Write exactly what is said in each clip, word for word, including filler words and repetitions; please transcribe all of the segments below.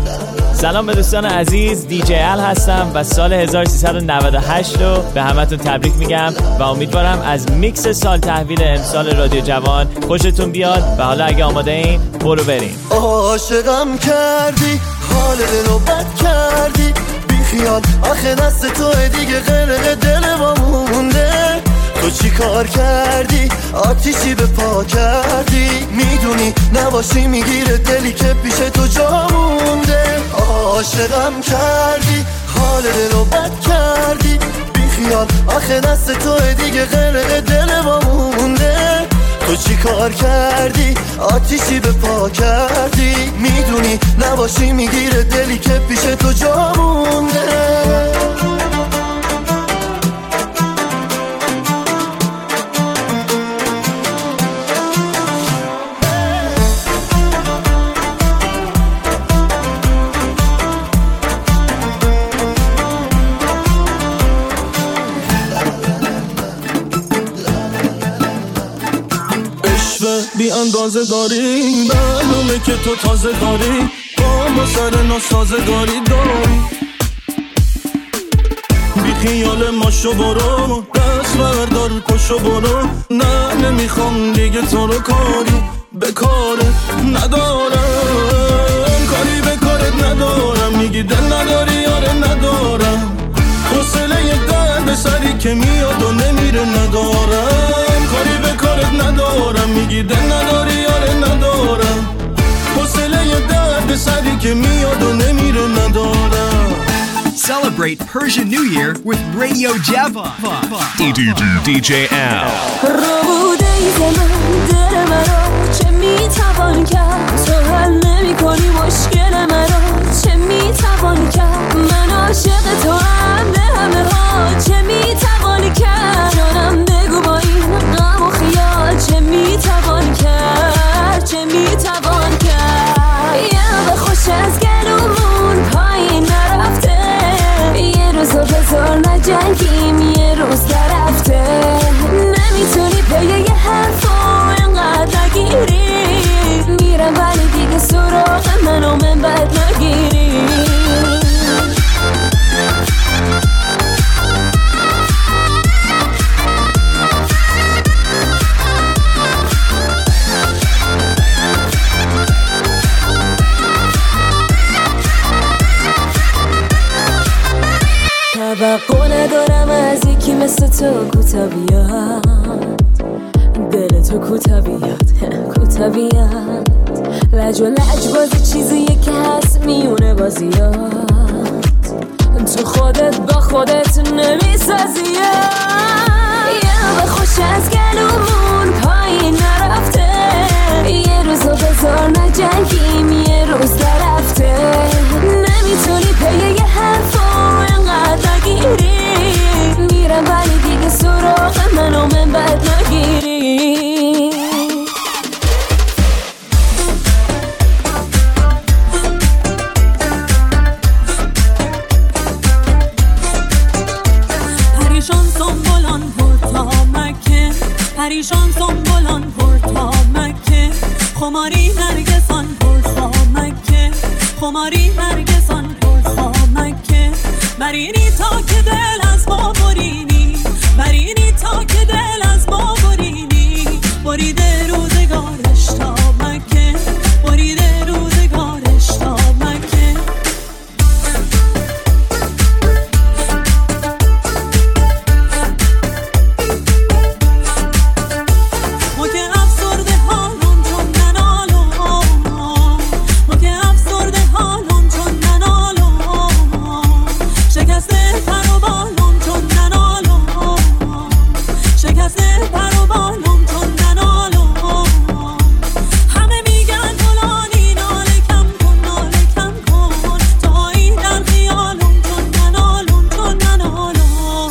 سلام به دوستان عزیز، دی جی ال هستم و سال هزار و سیصد و نود و هشت رو به همتون تبریک میگم و امیدوارم از میکس سال تحویل امسال رادیو جوان خوشتون بیاد و حالا اگه آماده این برو بریم. عاشقم کردی، حال دلو بد کردی، بی خیال آخه دست تو دیگه غرق دل ما مونده. تو چی کار کردی؟ آتیشی به پا کردی، میدونی نباشی میگیره دلی که پیش تو جا مونده. عاشقم کردی، حال دلو بد کردی، بی خیال آخه دست تو دیگه غرق دل ما مونده. تو چی کار کردی؟ آتیشی به پا کردی، میدونی نباشی میگیره دلی که پیش تو جا مونده. بی اندازه داری معلومه که تو تازه داری، با ما سر ناسازگاری داری. بی خیال ماشو برو، دست بردار پشو برو، نه نمیخوام دیگه تو رو کاری به کارت ندارم، کاری به کارت ندارم. میگی دل نداری یاره ندارم، حوصله یه درد سری که میاد و نمیره ندارم، کاری به کارت ندارم. میگی دل نداری یاره ندارم، حوصله یه درد سری که میاد و نمیره ندارم. Celebrate Persian New Year with Radio Javan. دی جی ال. روده ای من دل مرا چه میتوان کرد، تو حل نمی کنی مشکل مرا چه میتوان کرد. من عاشق تو هم به همه ها چه میتوان کرد. جانم بگو با این غم و خیال چه میتوان کرد، چه میتوان کرد. یه به خوش از گلومون پایین نرفته، یه روزو بذار نجنگیم یه روز درفته. نمیتونی پی یه حرفو اینقدر نگیری، میرم ولی دیگه سراغ منو من بد نگیری. توقع ندارم از یکی مثل تو کوتا بیاد، دل تو کوتا بیاد کوتا بیاد. لج و لج بازی چیزیه که هست میونه بازیات، تو خودت با خودت نمیسازی. یه به خوش از گلومون پایین نرفته، یه روزو بذار نجنگیم یه روز درفته. نمیتونی پی یه حرفو اینقدر نگیری، میرم ولی دیگه سراغ منو من بد نگیری. پریشان سنبولان پرتا مکه، پریشان سنبولان پرتا مکه، خماری نرگسان پرتا مکه، خماری نرگسان پرتا مکه. برینی تا که دل از ما برینی، برینی تا که دل از ما برینی. بریده روزگارش تا مکه، بریده روزگارش تا مکه. ما که افسرده حالون چون ننالو، ما که افسرده حالون چون ننالو. شکسته پر و بالون چون ننالو، شکسته پر و بالون چون ننالو. همه میگن فلانی ناله کم کن ناله کم کن، تایی در خیالون چون ننالون چون ننالو.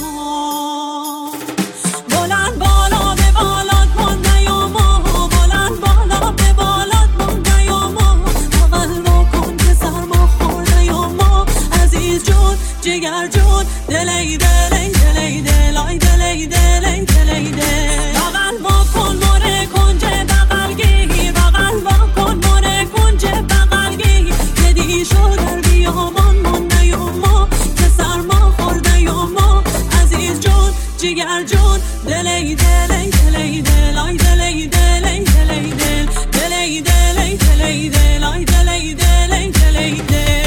بلند بالا به بالات من نیاما، بلند بالا به بالات من نیاما. بغل بکن که سرما خور نیاما. عزیز جون جگر جون دلی دلی دلی دلای دلی دلی دلی دل. بغل بکن مره کنجه بغل گیر، بغل بکن مره کنجه بغل گیر. که دی شد و در بیابان مانده و ما که سرما خورده و ما عزیز جون جگر جون دلی دلی دلی دل آی دلی دلی دلی دل دلی دلی دلی دل آی دلی دلی دلی دل.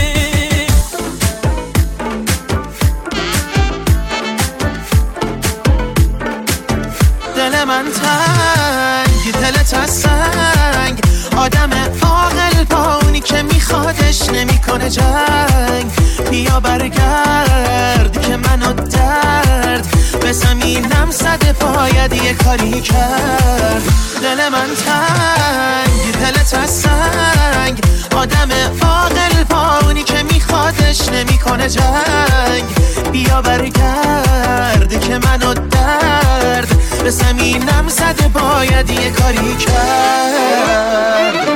دل من تنگ دلت از سنگ آدم عاقل پاونی که میخوادش نمیکنه جنگ بیا برگرد که منو درد به زمینم زده باید یه کاری کرد. دل من تنگ دلت از سنگ آدم عاقل پاونی که میخوادش نمیکنه جنگ بیا برگرد که منو درد به زمینم زده باید یه کاری کرد.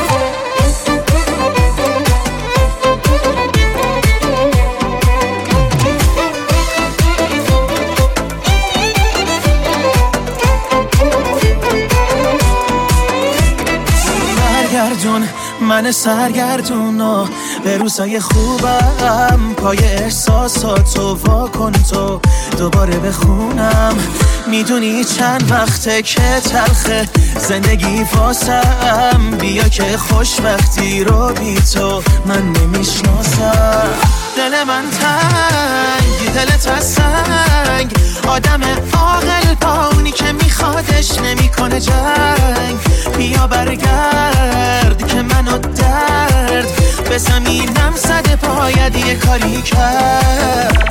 برگردون من سرگردون و به روزای خوبم پای احساساتو وا کن تو دوباره بخونم. میدونی چند وقته که تلخه زندگی واسم بیا که خوشبختی رو بی تو من نمیشناسم. دل من تنگ دلت از سنگ آدم عاقل پاونی که میخوادش نمیکنه جنگ بیا برگرد که منو درد به زمینم زده باید یه کاری کرد.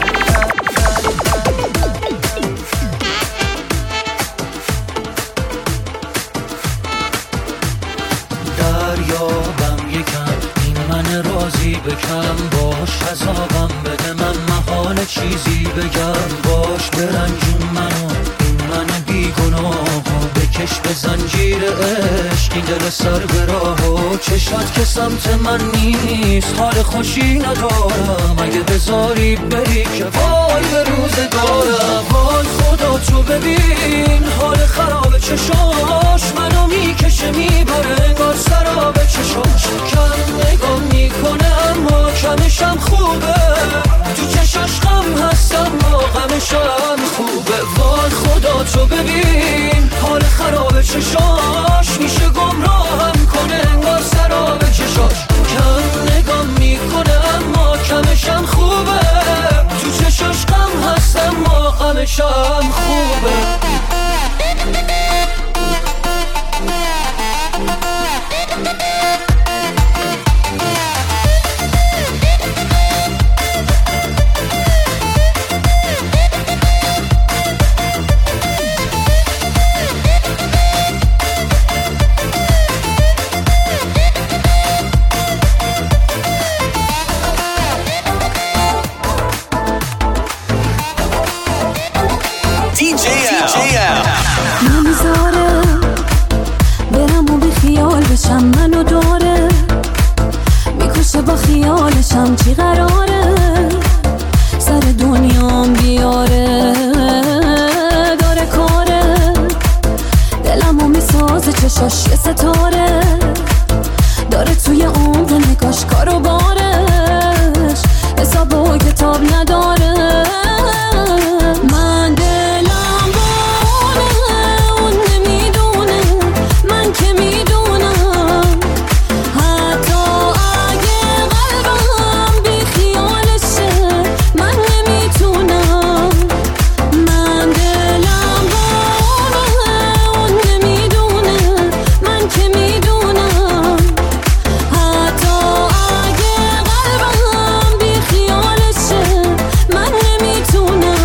دریابم یکم این من راضی بکن باش عذابم بده من محال چیزی بگم باش برنجون منو این من بیگناه بکش به زنجیر عشق این دل سر به راه و چشات که سمت من نیست حال خوشی ندارم اگه بذاری بری که وای به روزگارم. وای خدا تو ببین حال خراب چشاش منو میکشه میبره انگار سراب چشاش کم نگاه میکنه اما کمشم خوبه تو چشاش غم هستم ما غمشم خوبه. وای خدا تو ببین حال خراب چشاش میشه گمراهم کنه انگار سراب چشاش کم نگاه میکنه اما کمشم خوبه تو چشاش غم هستم ما غمشم خوبه. نمیذاره برم و بی خیال بشم منو داره میکشه با خیالشم چی قراره سر دنیام بیاره داره کاره دلمو میسازه چشاش یه ستاره داره توی عمق نگاش کارو بارش حساب و کتاب نداره. من دلم باره اون نمیدونه من که میدونم حتی اگه قلبم بی خیالشه من نمیتونم. من دلم باره اون نمیدونه من که میدونم حتی اگه قلبم بی خیالشه من نمیتونم.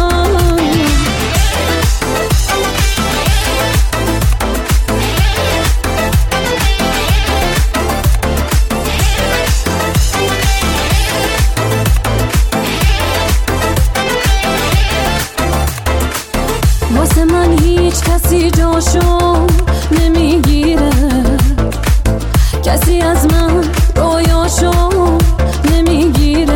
واسه من هیچ کسی جاشو نمیگیره کسی از من رویاشو نمیگیره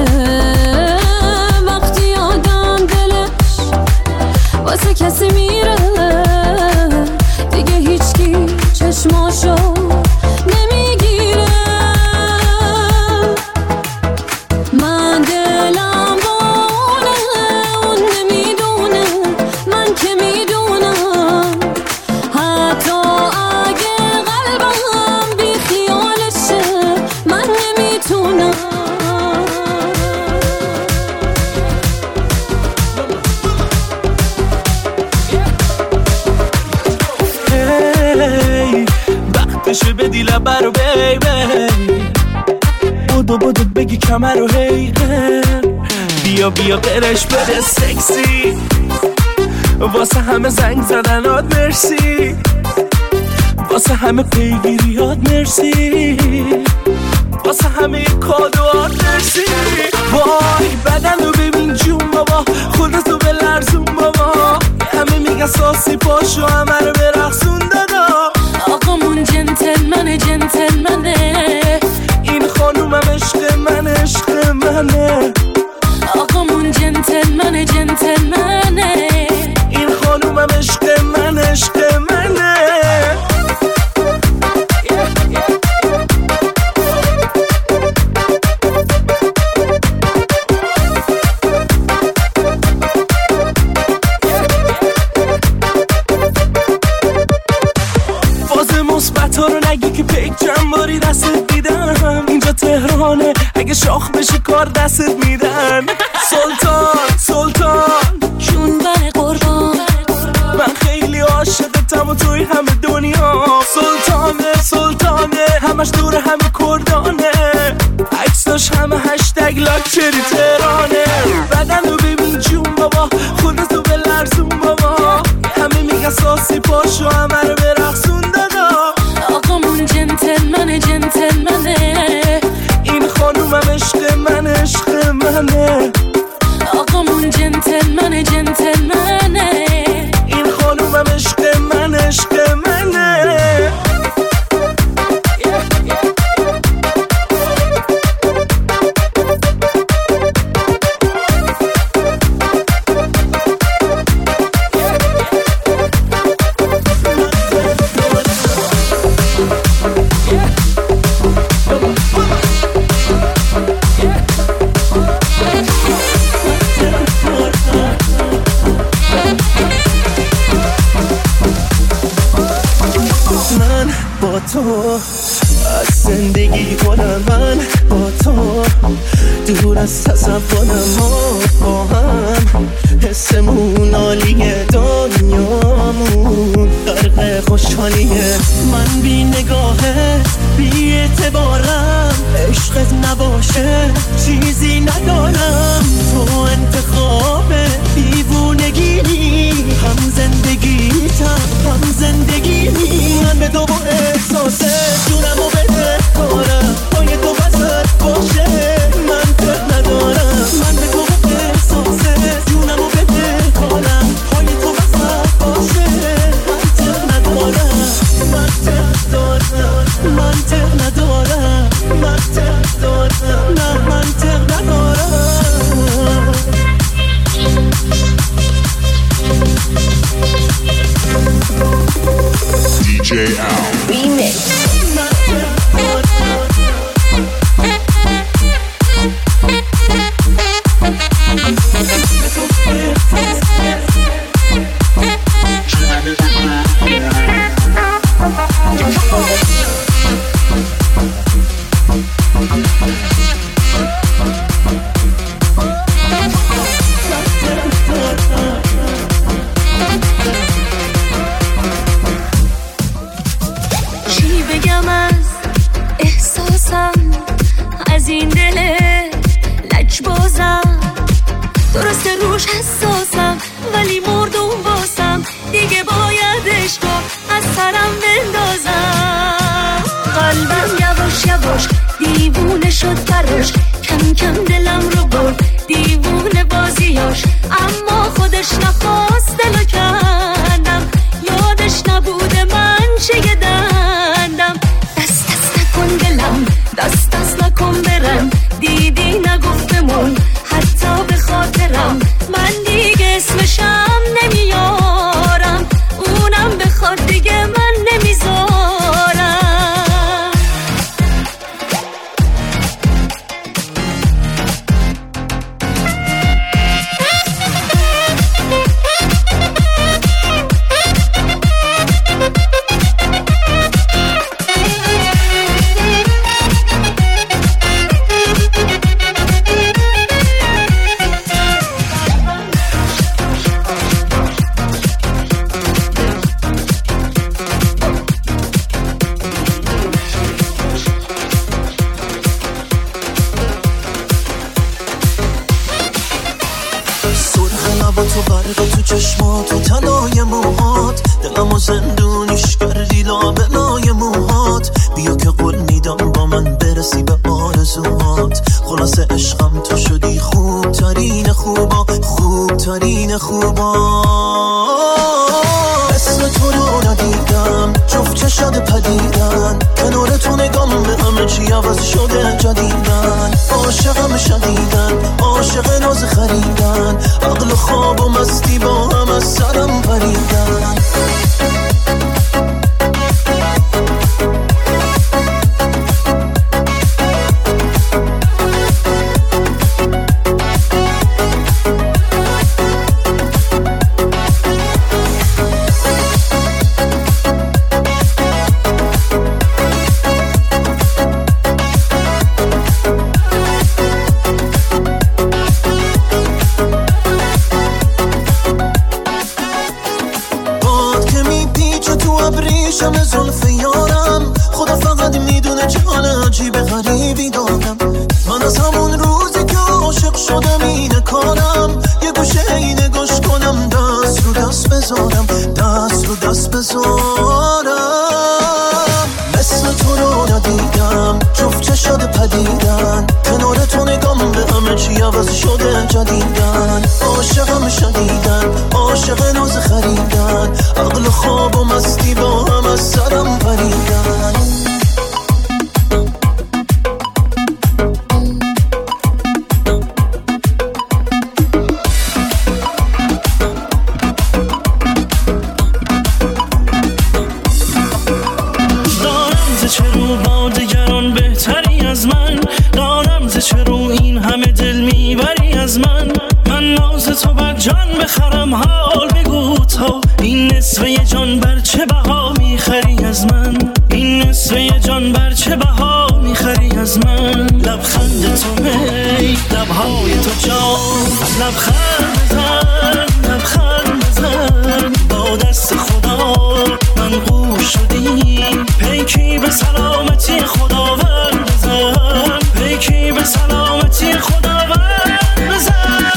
وقتی آدم دلش واسه کسی میره دیگه هیچکی چشماشو نمیگیره. بدو بگی کمر رو هیقه بیا بیا قرش بده سکسی واسه همه زنگ زدنات مرسی واسه همه پیگیریات مرسی واسه همه کادوات مرسی وای بدن رو ببین جون بابا خودتو به لرزون بابا همه میگن ساسی پاشو همه رو برقصون دادا آقامون جنتلمنه جنتلمنه این خانومم عشق من عشق منه آقامون جنتلمنه جنتلمنه این خانومم عشق من عشق منه فاز مثبت ها رو نگی که پیک جنباری دستت دیدم اینجا تهرانه اگه شاخ بشی کار دستت میدن سلطان سلطان جون بر قربان من خیلی عاشقتم و توی همه دنیا سلطانه سلطانه همش دور همه کردانه عکساش همه هشتگ لاکچری تهرانه بدن رو ببین جون بابا خودتو به لرزون بابا همه میگن ساسی پاشو همه رو برقصون دادا آقامون جنتلمنه جنتلمنه این خانومم عشق من عشق منه آقامون جنتلمنه جنتلمنه این خانومم عشق من عشق منه من با تو از زندگی کنم من با تو دور از تصورم ما با هم حسمون عالیه دنیامون غرق خوشحالیه من بی نگاهت بی اعتبارم عشقت نباشه چیزی ندارم تو انتخاب دیوونگی هم زندگیتم هم زندگی من به تو با احساس جونم و بده کارم پای تو وسط باشه من ته ندارم من به تو با احساس جونم و بده کارم پای تو وسط باشه من ته ندارم من ته دارم من ته ندارم من ته دارم نه من ته ندارم دی جی Al Remix. چی بگم از احساسم از این دل لجبازم درست روش حساسم ولی مردم واسم دیگه باید عشقا از سرم بندازم قلبم یواش یواش دیوونه شد براش کم کم دلم رو برد دیوونه بازیاش اما خودش نخواست دلو کندم یادش نبوده من چه دندم دست دست نکن دلم دست دست نکن برم دیدی نگفتمون حتی به خاطرم من دیگه اسمشم نمیارم اونم بخواد دیگه من نمیذارم تو برق تو چشمات و تنای موهات دلمو زندونیش کردی لابلای موهات بیا که قول میدم با من برسی به آرزوهات خلاصه عشقم تو شدی خوب ترین خوبا خوب ترین خوبا اسم تو رو ندیدم جفت چشاد پدیدن کنار تو نگام به همه چی عوض شده جدیدن عاشقم شدیدن عاشق ناز خریدن عقل خواب و مستی با هم از سرم پریدن شم زلف یارم خدا فقط میدونه چه حال عجیب غریبی دارم من از همون روزی که عاشق شدم اینه کارم یه گوشه اینه گوش کنم دست رو دست بذارم دست رو دست بذارم مثل تو رو ندیدم جفت چشاد پدیدن کنار تو نگام به همه چی عوض شده جدیدن عاشقم شدیدن عاشق ناز خریدن عقل خواب و مستی با هم از سرم پریدن بخرم حال بگو تا این نصفه جان بر چه بها میخری از من این نصفه جان بر چه بها میخری از من لبخند تو می لبهای تو جان لبخند بزن لبخند بزن با دست خدا من گوش شدی پیکی به سلامتی خداوند بزن پیکی به سلامتی خداوند بزن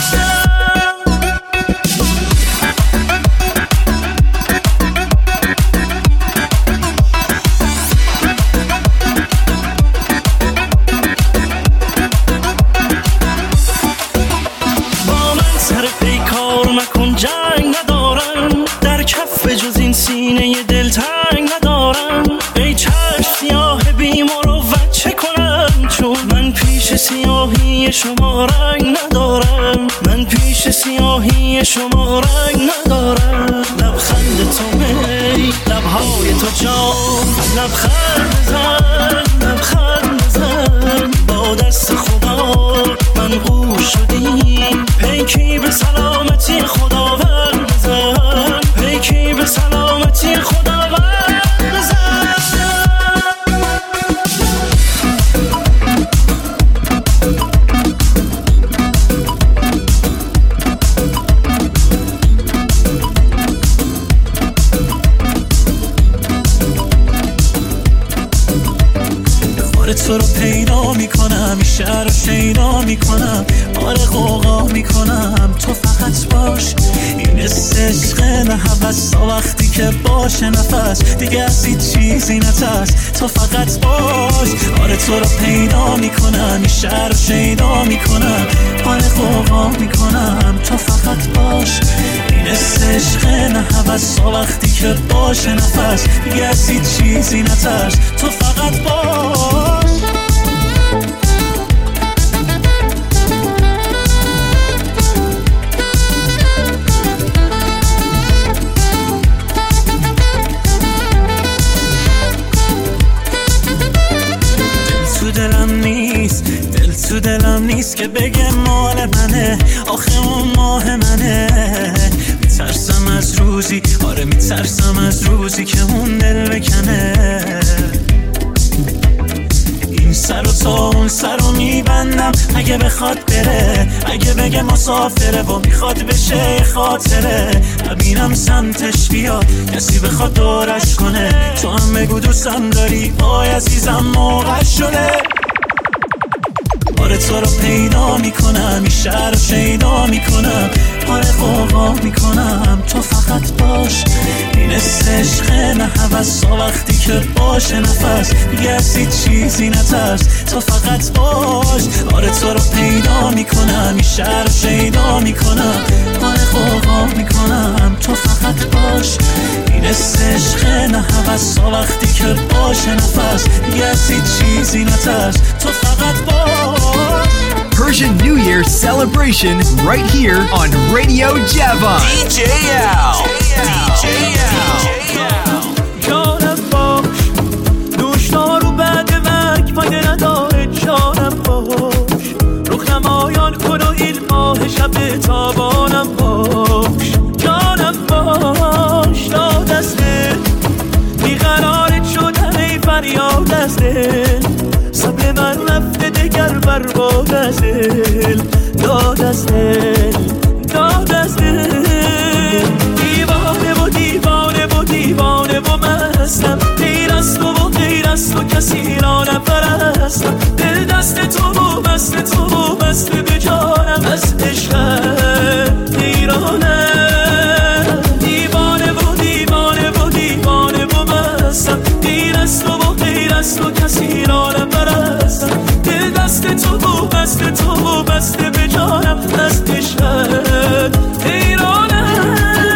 جنگ ندارم در کف جز این سینه دلتنگ ندارم ای چشم سیاه بی مروت چه کنم چون من پیش سیاهی شما رنگ ندارم من پیش سیاهی شما رنگ ندارم لبخند تو می لبهای تو جان لبخند بزن لبخند بزن با دست خدا من گوش شدی پیکی به سلامتی خداوند بزن پیکی به سلامتی خداوند بزن تو رو پیدا میکنم این شهر رو شیدا میکنم آره غوغا میکنم تو فقط باش این عشق نه حوث وقتی که باشه نفس دیگه از هیچ چیزی نترس تو فقط باش آره تو رو پیدا میکنم این شهر رو شیدا میکنم آره غوغا میکنم تو فقط باش این عشق نه حوث وقتی که باشه نفس دیگه از هیچ چیزی نترس تو فقط باش دلم نیست دل تو دلم نیست که بگه مال منه آخه اون ماه منه میترسم از روزی آره میترسم از روزی که اون دل بکنه این سر و تا اون سر رو میبندم اگه بخواد بره اگه بگه مسافره و میخواد بشه خاطره نبینم سمتش بیاد کسی بخواد دورش کنه تو هم بگو دوستم داری آی عزیزم موقع شده آره تو رو پیدا میکنم این شهر رو شیدا میکنم آره قوقا میکنم تو فقط باش. این عشق نه حوثا وقتی که باشه نفس دیگه از هیچ چیزی نترس تو فقط باش. آره تو رو پیدا میکنم این شهر رو شیدا میکنم. آره قوقا میکنم تو فقط باش. این عشق نه حوثا وقتی که باشه نفس دیگه از هیچ چیزی نترس تو فقط باش. Persian New Year celebration right here on Radio Javan. دی جی Al. دی جی Al. جانم باش دوشتا رو بعد مرگ فایده نداره. جانم باش روخ نمایان کن و این ماه شب تابانم باش. جانم باش تا دسته بیقرارت شدم ای فریاد از دل. صبر من رفته دگر برباد از دل. داد از دل داد از دل. دیوانه و دیوانه و دیوانه و مستم. غیر از تو و غیر از تو کسی را نپرستم. دل دست تو و بست تو و بست به جانم. از عشقت حیرانم. دیوانه و دیوانه و دیوانه و مستم. غیر از تو و غیر از تو کسی را نپرستم. دل دست تو و بست تو و بست به جانم. از عشقت حیرانم.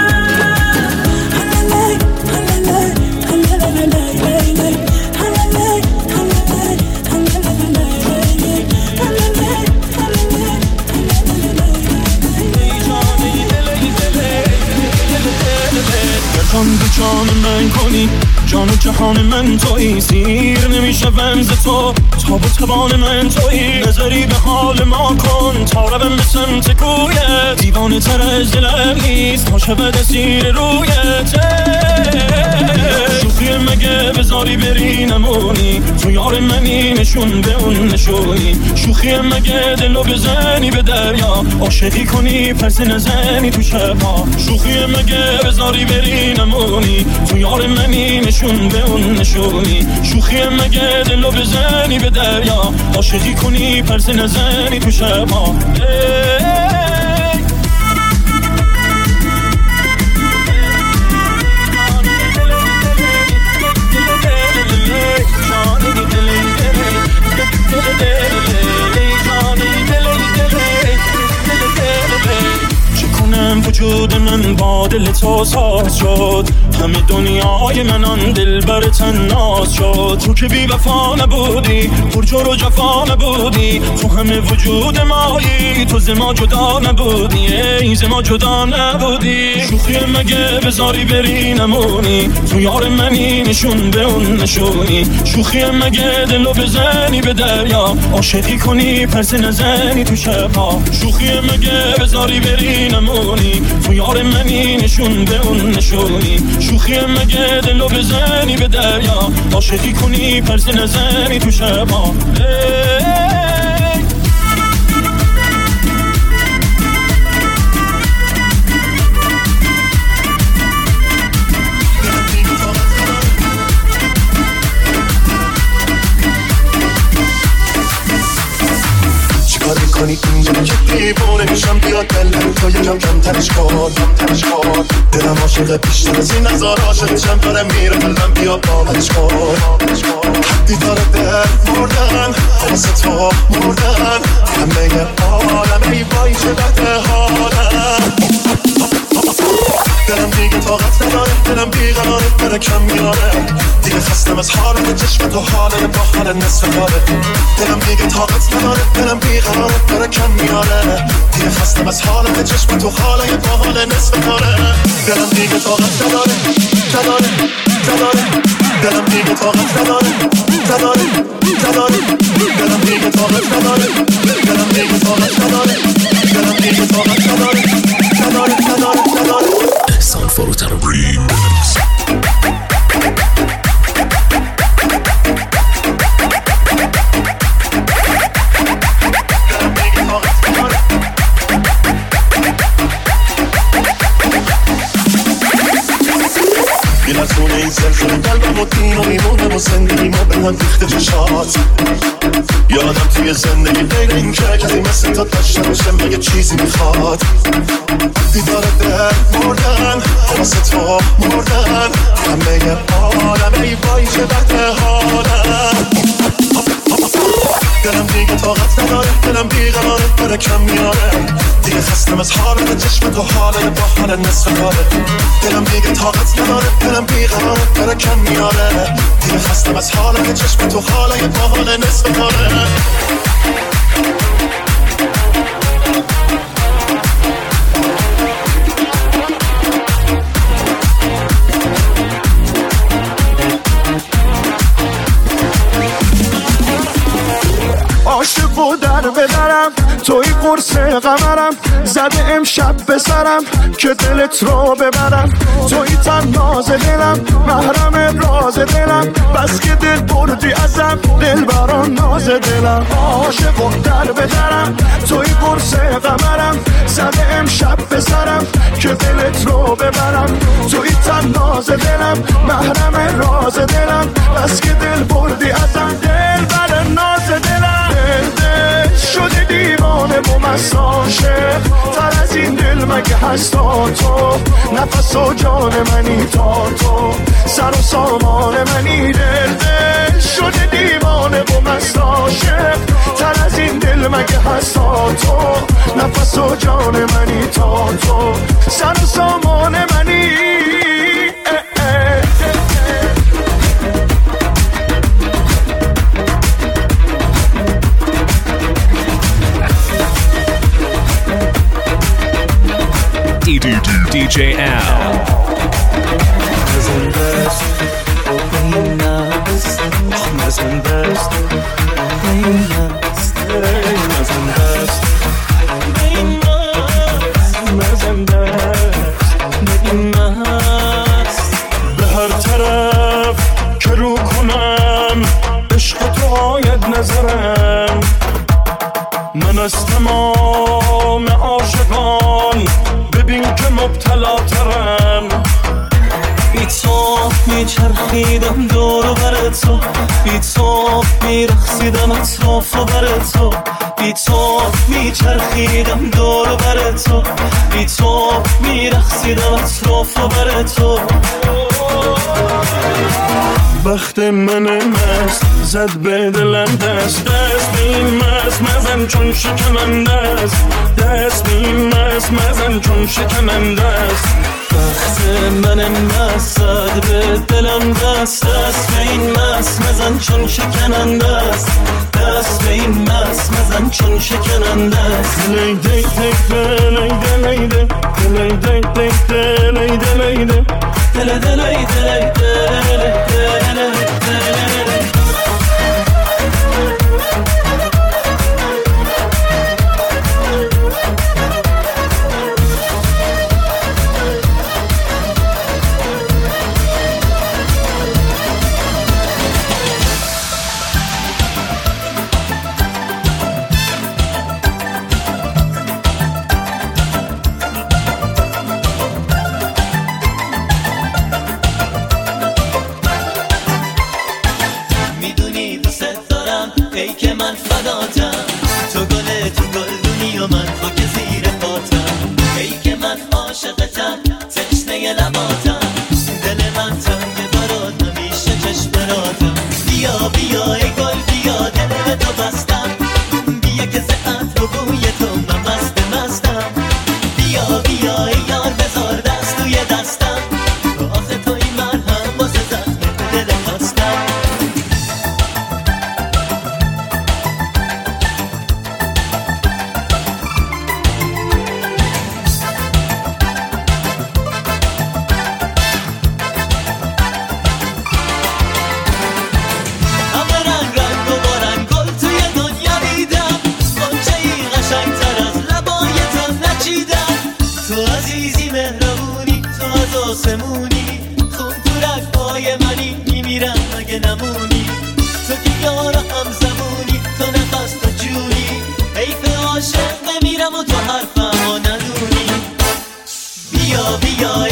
جان به جان من کنی جان و جهان من تویی. سیر نمیشم ز تو تا به توان من تویی. نظری به حال ما کن تا روم به سمت کویت. دیوانه تر از دلم نیست تا شود اسیر رویت. شوخی مگه بذاری بری نمونی تو یار منی نشون به اون نشونی. شوخی مگه دلو بزنی به دریا عاشقی کنی پس نزنی تو شبا. شوخی مگه بذاری بری نمونی تو یار منی نشون به اون نشونی. شوخی مگه دلو بزنی به دریا عاشقی کنی پس نزنی تو شبا. وجود من با دل تو ساز شد. همه دنیای من آن دل بر تناز شد. تو که بی وفا نبودی پرجور و جفا نبودی. تو همه وجود مایی تو ز ما جدا نبودی. ای ز ما جدا نبودی. شوخی مگه بذاری بری نمونی تو یار منی نشون به اون نشونی. شوخی مگه دلو بزنی به دریا عاشقی کنی پس نزنی تو شبها. شوخی مگه بذاری بری نمونی تو یار منی نشون به اون نشونی. شوخی مگه دلو بزنی به دریا عاشقی کنی پس نزنی تو شبا. چیکار میکنی اینجا که دیوونه میشم؟ بیاد دلم تو یکم کمترش کن کمترش کن. دلم عاشق بیشتر از این نظر عاشقشم داره میره قلبم بیا باورش کن. حدی داره دل مردن واسه تو مردن. همه عالم ای وای چه بده حالم. دلم دیگه طاقت نداره دلم بیقراره بره کم میاره. دیگه خستم از حالت چشمت و حالت با حال نصف کاره. دلم دیگه طاقت نداره دلم بیقراره بره کم میاره. دیگه خستم از حالت چشمت و حالت با حال نصف کاره. دلم دیگه طاقت نداره نداره نداره. دلم دیگه طاقت نداره نداره نداره. دلم دیگه طاقت نداره دلم دیگه طاقت نداره. دلم دیگه طاقت نداره نداره نداره نداره. احسان فروتن ریمیکس. بیلتونه این زلزله قلبم و دین و ایمونم و زندگیم و به من ریخته چشات. یادم توی زندگی غیر این که کسی مثل تو داشته باشه مگه چیزی میخواد. دیدار دل مردن واسه تو مردن همه عالم ای وای چه بده حالم. دلم دیگه طاقت نداره دلم بیقراره داره کم میاره دیگه خستم از حالت چشم تو حاله با حال نصف کاره. دلم دیگه طاقت نداره دلم بیقراره داره کم میاره دیگه خستم از حالت چشم تو حاله با حال نصف کاره. عاشق و در بدرم توی قرص قمرم زده امشب به سرم که دلت رو ببرم. توی تن ناز دلم محرم راز دلم بس که دل بردی ازم دل بران ناز دلم. عاشق و در بدرم توی قرص قمرم زده امشب به سرم که دلت رو ببرم. توی تن ناز دلم محرم راز دلم بس که دل بردی ازم دل بران ناز دلم. دل شده دیوانه و مساشه تر از این دل مگه هستا تو نفس و جان منی تا تو سر و سامان منی. دل دل شده دیوانه و مساشه تر از این دل مگه هستا تو نفس و جان منی تا تو سر و سامان منی. دی جی Al. مزنده است این است مزنده است این است مزنده است مزنده است این است. به هر طرف که رو کنم عشق تو آید نظرم. من از تمام عاشقان ببین که مبتلا ترم. بی تو میچرخیدم دور و بر تو بی تو میرخصیدم اطراف و بر تو بی تو میچرخیدم دور و بر تو بی تو میرخصیدم اطراف و بر تو. بخت من مست زد به دلم دست دست بین مست مزن چون شکننده است دست بین مست مزن چون شکننده است. بخت من مست زد به دلم دست دست بین مست مزن چون شکننده است دست بین مست مزن چون شکننده است. دلی دی دی دلی دلی دی دلی دی دی دلی دلی دی دلی دلی دلی دلی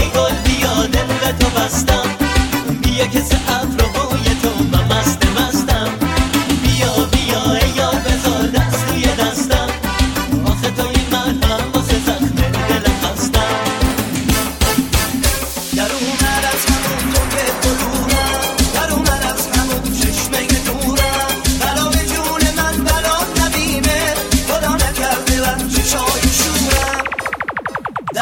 بیا که سه ابر و بوی تو من مست مستم.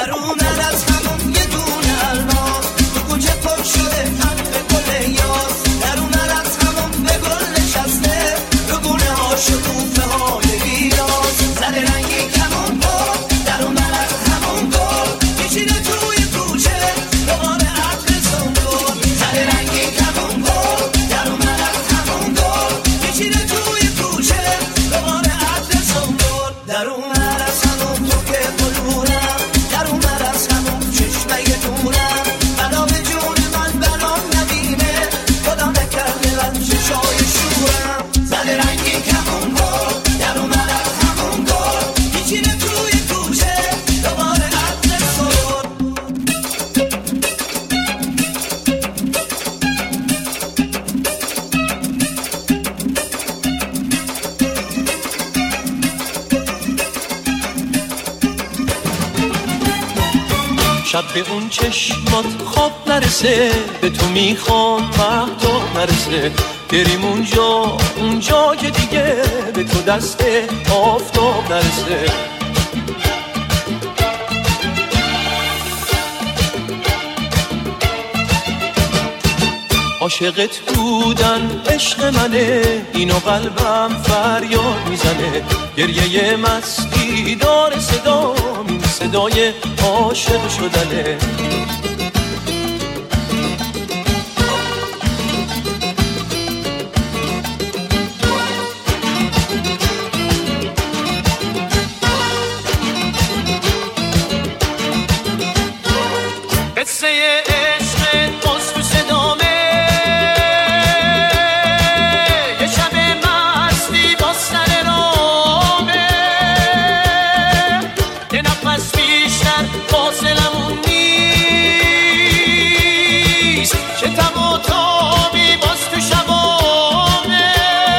درون از همون یه دونه الماس تو کوچه پر شده قلب گل یاس درون از همون به گل نشسته رو گونه ها شکوفه های ویراس زده رنگی کمون با درون از همون گل میچینه توی کوچه دوباره عطر سنبول زده رنگی کمون با درون از همون گل میچینه توی کوچه دوباره عطر سنبول درون از همون تو که بلورم درون از همون چشمه دورم بلا به جون من بلا نبینه خدا نکرده من چشای شورم زده رنگی کمون گل درون از همون گل میچینه توی کوچه دوباره عطر سنبول شب به اون چشمات خواب نرسه به تو میخوام مهتاب نرسه بریم اونجا اونجا که دیگه به تو دست آفتاب نرسه عاشقت بودن عشق منه اینو قلبم فریاد میزنه گریه مستی داره صدا این صدای عاشق شدنه قصه عشق باز تو صدامه یه شب مستی با سر رامه یه نفس بیشتر فاصلمون نیست که تم و تابی باز تو شبامه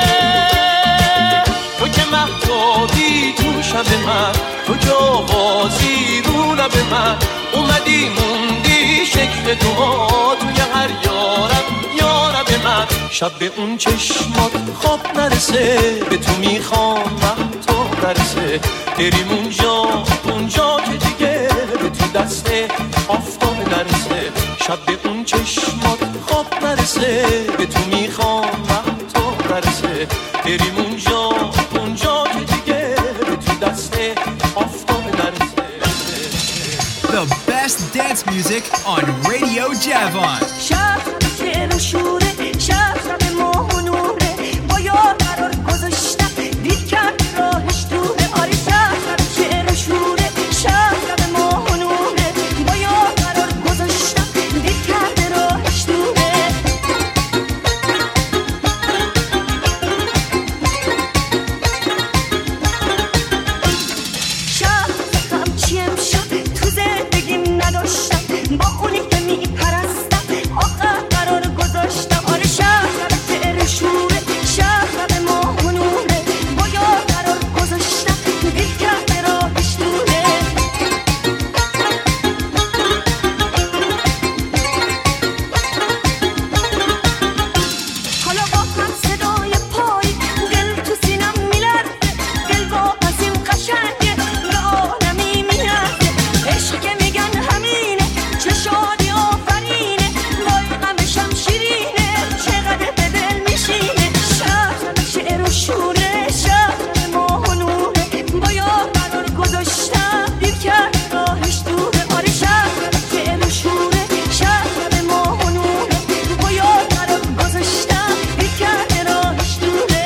تو که مهتابی تو شب من تو که آوازی رو لب من اومدی موندی شکل تو ها توی هر یارم یارم من شب به اون چشمات خواب نرسه به تو میخوام مهتاب نرسه بریم اونجا اونجا که دیگه به تو دست آفتاب نرسه شب به اون چشمات خواب نرسه به تو میخوام مهتاب نرسه بریم اونجا اونجا که دیگه به تو دست آفتاب نرسه The best dance music on Radio Javon. شب شعر و شوره شب شب ماه و نوره با یار قرار گذاشتم دید کرد راهش دوره آره شب شب شعر و شوره شب شب ماه و نوره با یار قرار گذاشتم دید کرد راهش دوره شب همچی امشب تو زندگیم نداشتم با اونی که میپرستم آخر قرار گذاشتم آره شب شب شعر شوره شب شب ماه و نوره با یار قرار گذاشتم دید کرده راهش دوره حالا با هم صدای پای دل تو سینم میلرزه دل واپس این قشنگه به عالمی میرزه عشق که میگن همینه چه شادی آفرینه وای غمشم شیرینه چقدر به دل میشینه شب شب شعر و شوره شب شب ماه و نوره با یار قرار گذاشتم دیر کرد راهش دوره آره شب شب شعر و شوره شب شب ماه و نوره با یار قرار گذاشتم دیر کرد راهش دوره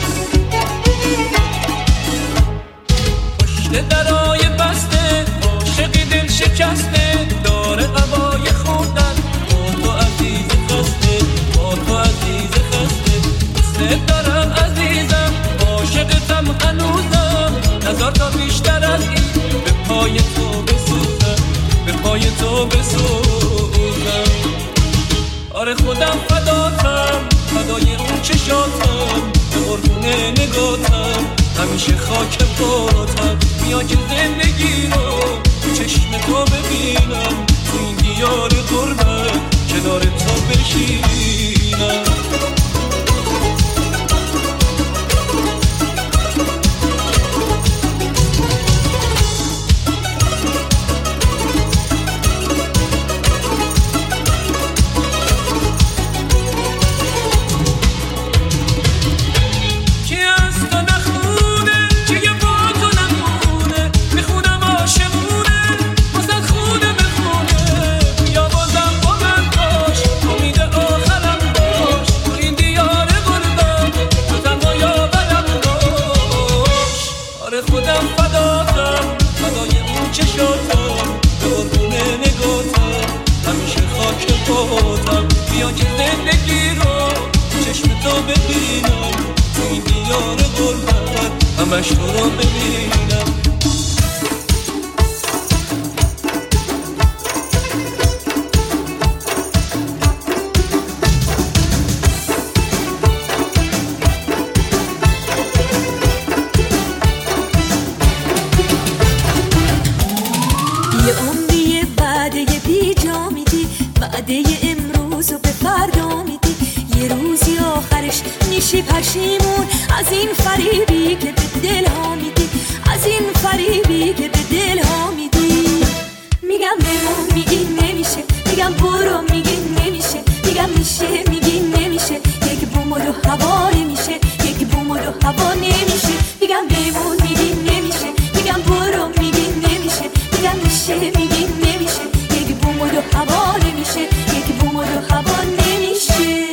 پشت درای بسته پای تو بسوزم. آره خودم فداتم، فدای اون چشاتم، به قربون نگاتم، همیشه خاک پاتم. بیا که زندگی رو تو چشم تو ببینم، تو این دیار غربت کنار تو بشینم. بیا که زندگی رو چشم تو ببینم، تو این دیار غربت همش تو رو ببینم. یه عمری بعد یه بیجا میدی، بعد روزو به فردا میدی، یه روزی آخرش میشی پشیمون از این فریبی که به دل ها میدی، از این فریبی که به دل ها میدی. میگم بمون میگی نمیشه، میگم برو میگی نمیشه، میگم میشه میگی نمیشه، یک بوم و دو هوا نمیشه، یک بوم و دو هوا نمیشه. میگم بمون میگی نمیشه، میگم برو میگی نمیشه، میگم میشه میگی نمیشه، یک بوم و دو هوا نمیشه، یک بوم و دو هوا نمیشه.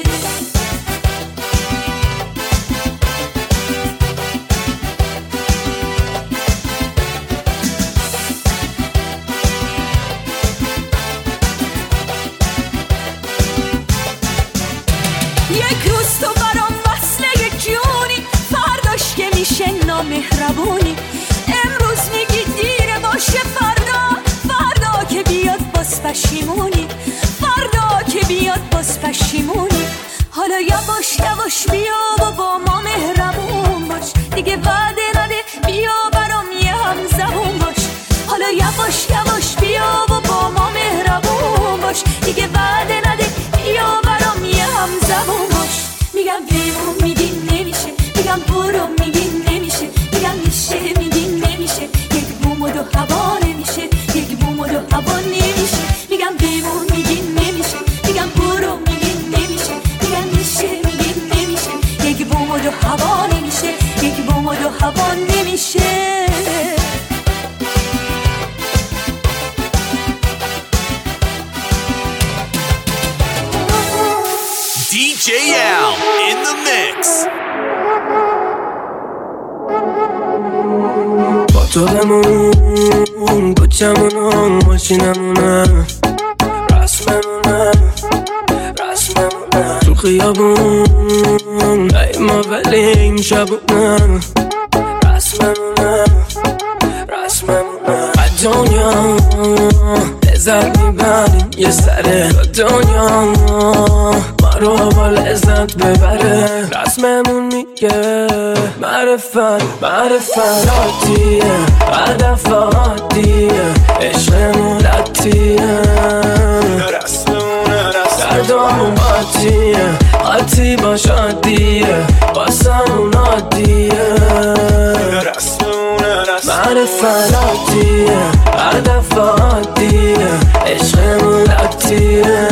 یک روز تو برام وصله جونی، فرداش که میشه نامهربونی. امروز میگی دیره باشه، فردا فردا که بیاد باز پشیمونی، فردا که بیاد باز پشیمونی. حالا یواش یواش بیا و با ما مهربون باش، دیگه وعده نده بیا برام یه هم زبون باش. حالا یواش یواش بیا و با ما مهربون باش، دیگه وعده نده بیا برام یه هم زبون باش. میگم بیمون میگی نمیشه، میگم برو میگی نمیشه، میگم میشه میگی نمیشه، یک بوم و دو هوا نمیشه، یک بوم و دو هوا نمیشه. میگم بیمون میگی نمیشه، میگم برو میگی نمیشه، میگم میشه میگی نمیشه، یک بوم و دو هوا نمیشه، یک بوم و دو هوا نمیشه. دی جی Al in the mix. با تو بمون، کوچمونم، ماشینمونم، رسممونم، رسممونم، تو خیابون ای ما ولی این شبونم، رسممونم، رسممونم. دنیا لذت میبریم یه سره، دنیا ما رو با لذت ببره. رسممون میگه معرفت معرفت عادیه، هدف عادیه، عشقمون لطیه، رسممون دردامون عادیه، عادی باش عادیه، واسمون عادیه. معرفت عادیه، هدف عادیه، عشقمون لطیه،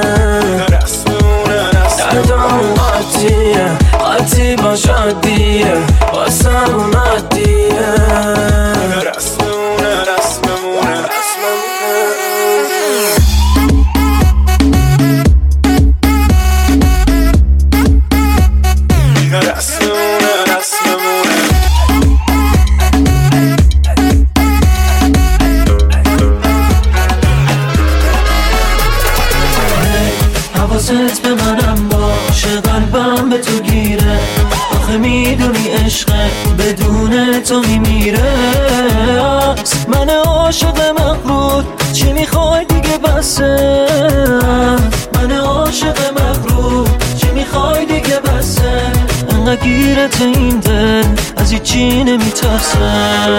دردامون عادیه، عادی باش عادیه، واسمون عادیه. رسممونه رسممونه رسممونه. حواست به منم باشه، قلبم به تو گیره، آخه میدونی عشقه بدون تو میمیره. من عاشق مغرور چی میخوای دیگه بسه من عاشق مغرور چی میخوای دیگه بسه انقدر گیرت این دل از هیچی نمیترسه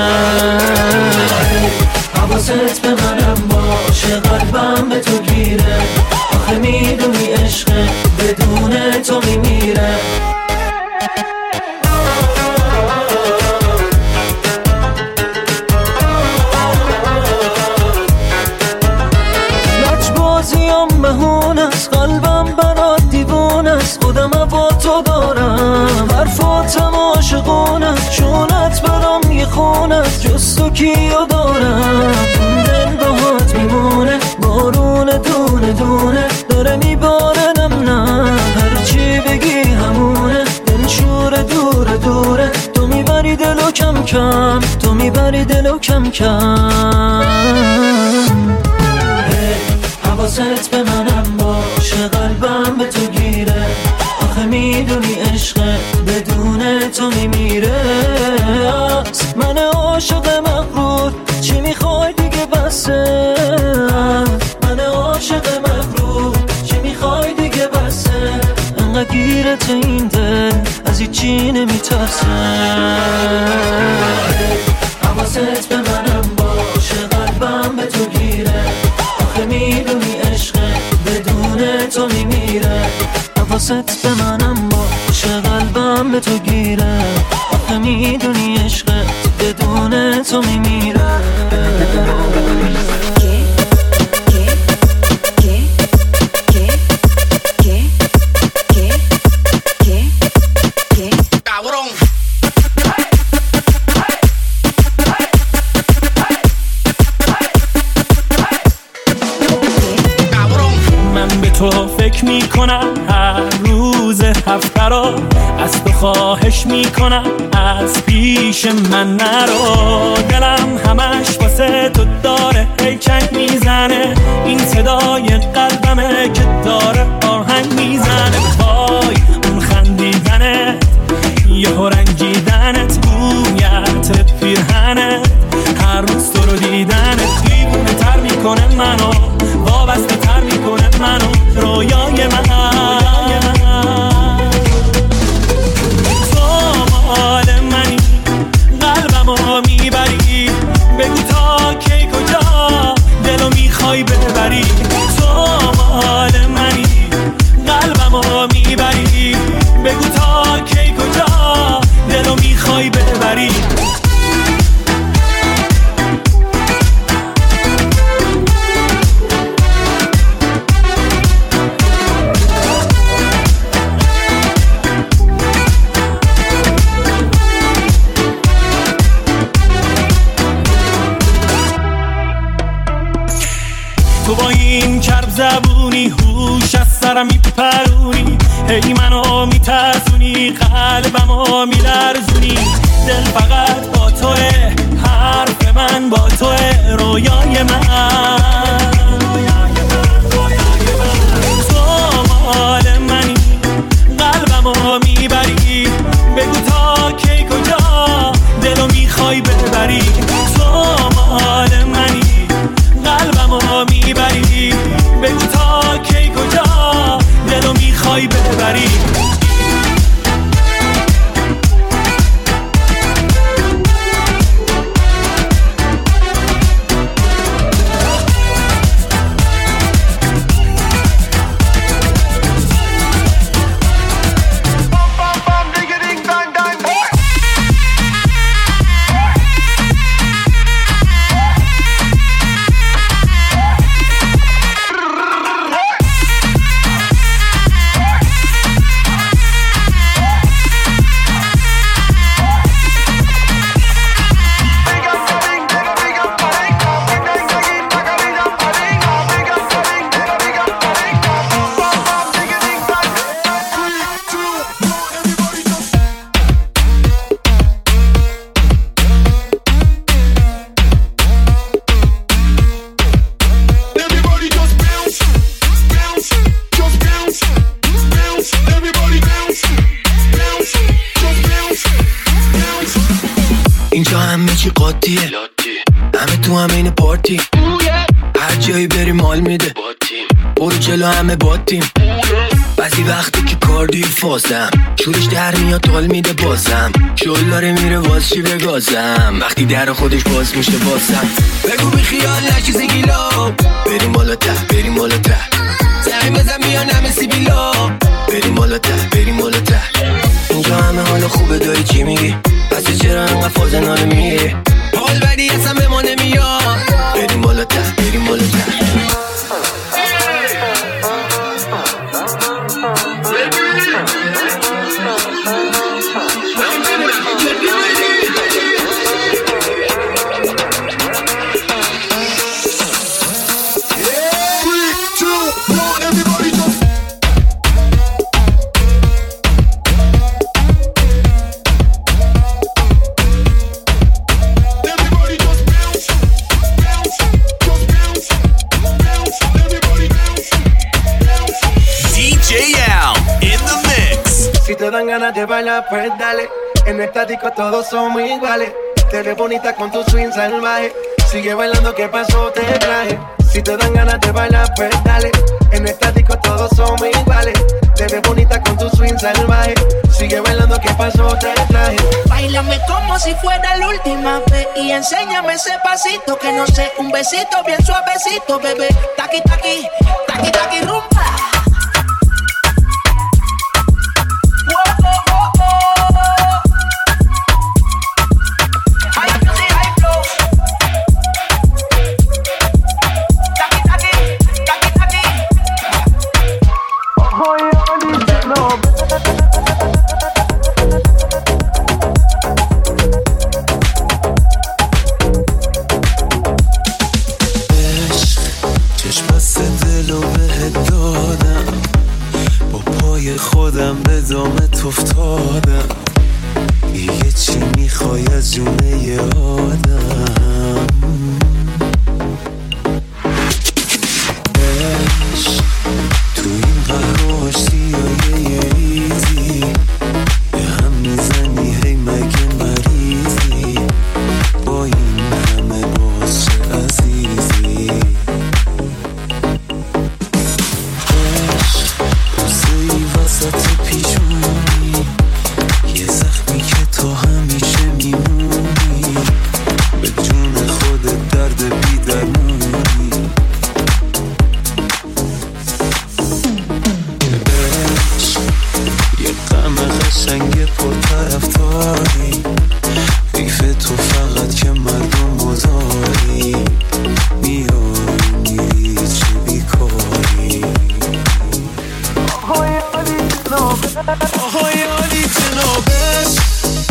حواست به منم باشه قلبم به تو گیره آخه میدونی عشقه بدون تو میمیره لجبازیم مهون است قلبم برات دیوون است خودم با تو دارم حرفاتم عاشقون است چونت برام یه خون است جز تو کیو دارم دل باهات میمونه بارون دونه دونه داره میباره نم نه هرچی بگی همونه دل شوره دوره دوره تو میبری دلو کم کم تو میبری دلو کم کم حواست به منم باشه قلبم به تو گیره آخه میدونی عشقه بدون تو میمیره من عاشق مغرور چی میخوای دیگه بسه من عاشق مغرور چی میخوای دیگه بسه انقدر گیرت این دل از هیچی نمیترسه حواست به منم باشه قلبم به تو گیره آخه میدونی عشقه بدون تو میمیره حواست به منم باشه قلبم به تو گیره آخه میدونی عشقه بدون تو میمیره تو فکر میکنم هر روز هفته رو از تو خواهش میکنم از پیش من نرو دلم همش واسه تو داره هی چنگ میزنه این صدای قلبمه که داره آهنگ میزنه وای اون خندیدنت یه رنگیدنت بویت پیرهنت هر روز تو رو دیدنت دیوونه تر میکنه منو وابسته تر میکنه منو رویای من تو مال منی قلبمو میبری بگو تا کی کجا دلو میخوای ببری تو مال منی قلبمو میبری بگو تا کی کجا دلو میخوای ببری تو با این کرب زبونی هوش از سرم میپرونی هی منو میترسونی قلبمو میلرزونی دل فقط با توه حرف من با توه رویای من تو مال منی قلبمو میبری بگو تا کی کجا دلو میخوای ببری تو مال منی قلبمو میبری بگو تا کی کجا دلو میخوای ببری اینجا همه چی قاطیه همه تو هم این پارتی هر جایی بریم مال میده برو جلو همه باتیم بعضی وقتی که کاردی فازم شورش در میاد طال میده بازم شل داره میره واز چی بگازم وقتی در خودش باز میشه بازم بگو بی خیال نشیز گیلا بریم بالا ته بریم بالا ته زمین بزن میان همه سیبیلا بریم بالا ته بریم بالا ته اینجا همه حالا خوبه داری چی میگی پس چرا انقدر فاز ناله میگی حال بدی اصلا به ما نمیاد بریم بالا ته بریم بالا ته Te dan ganas de bailar, pues dale. En esta disco todos somos iguales. Te ves bonita con tu swing salvaje. Sigue bailando, ¿qué pasó? Te traje. Si te dan ganas de bailar, pues dale. En esta disco todos somos iguales. Te ves bonita con tu swing salvaje. Sigue bailando, ¿qué pasó? Te traje. Báilame como si fuera la última vez. Y enséñame ese pasito que no sé. Un besito bien suavecito, bebé. Taqui, taqui, taqui, taqui, rumba. خودم به دامت افتادم دیگه چی میخوای از جونه یه آدم عشق تو این قهر آشتیای یه ریزی به هم میزنی هی مگه مریضی با این همه باز چه عزیزی وسط پیشونی یه زخمی که تو همیشه میمونی به جون خودت درد بی درمونی عشق یه غم قشنگ پرطرفداری حیف تو فقط که مردم گذاری میای میری چه بیکاری آهای عالی جنابش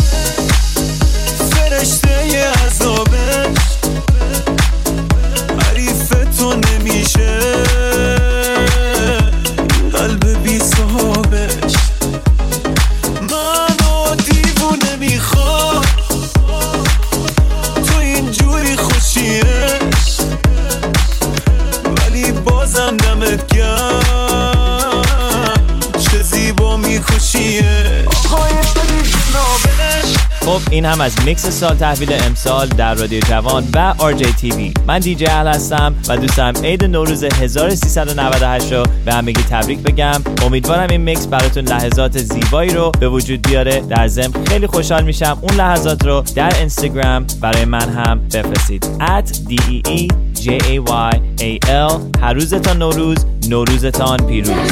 فرشته ی عذابش حریف تو نمیشه این قلب بی صحابش منو دیوونه میخواد تو اینجوری خوشیش ولی بازم دمت گرم چه زیبا میکشیه. خب این هم از میکس سال تحویل امسال در رادیو جوان و آر جی تی وی. من دی جی ال هستم و دوست دارم عید نوروز هزار و سیصد و نود و هشت رو به همگی تبریک بگم. امیدوارم این میکس براتون لحظات زیبایی رو به وجود بیاره. در ضمن خیلی خوشحال میشم اون لحظات رو در اینستاگرام برای من هم بفرستید ات دی ای ای جی ای وای ای ال. هر روزتان نوروز، نوروزتان پیروز.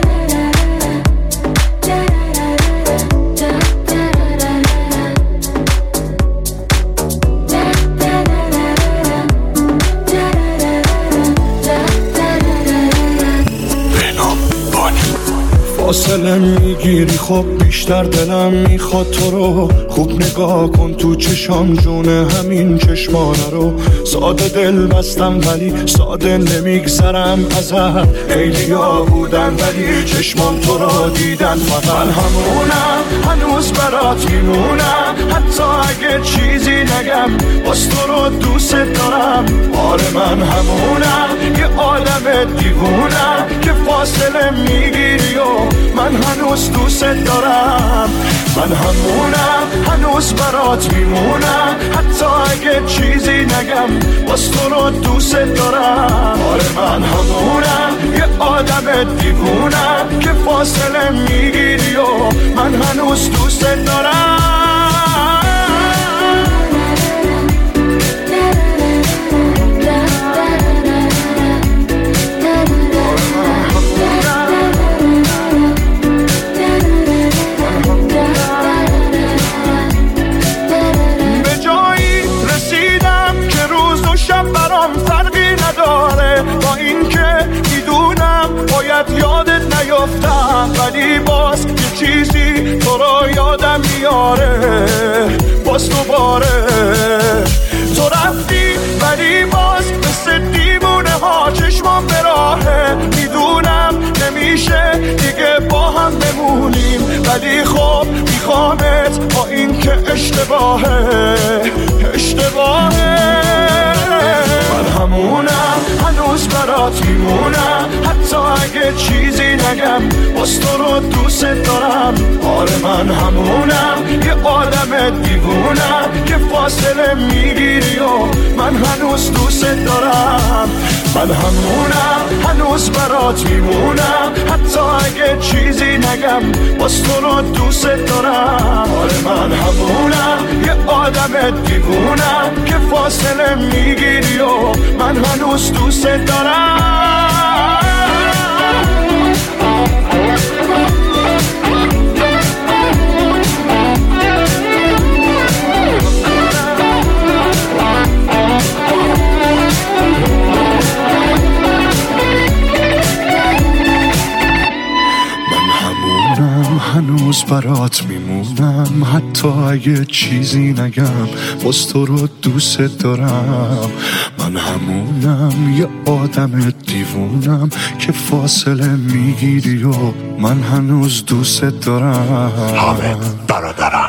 فاصله میگیری خب بیشتر دلم میخواد تو رو خوب نگاه کن تو چشام جونه همین چشمانه رو ساده دل بستم ولی ساده نمیگذرم ازت خیلی ها بودن ولی چشمان تو رو دیدن فقط من همونم هنوز برات میمونم حتی اگه چیزی نگم باز تو رو دوست دارم آره من همونم یه آدم دیوونم که فاصله میگیری و من هنوز دوست دارم من همونم هنوز برات میمونم حتی اگه چیزی نگم باز تو رو دوست دارم. آره من همونم یه آدم دیوونم که فاصله میگیری و من هنوز دوست دارم. با این که میدونم باید یادت نیفتم ولی باز یه چیزی تو رو یادم میاره باز دوباره. تو رفتی ولی باز مثل دیوونه ها چشمام به راهه. میدونم نمیشه دیگه با هم بمونیم ولی خب میخوامت با این که اشتباهه اشتباهه. من همونم هنوز برات میمونم حتی اگه چیزی نگم باز تو رو دوست دارم. آره من همونم یه آدم دیوونم که فاصله میگیری و من هنوز دوست دارم. من همونم هنوز برات میمونم حتی اگه چیزی نگم باز تو رو دوست دارم. آره من همونم یه آدم دیوونم که فاصله میگیری و من هنوز دوست دارم. هنوز برات میمونم حتی اگه چیزی نگم باز تو رو دوست دارم. من همونم یه آدم دیوونم که فاصله میگیری و من هنوز دوست دارم. حامد برادرم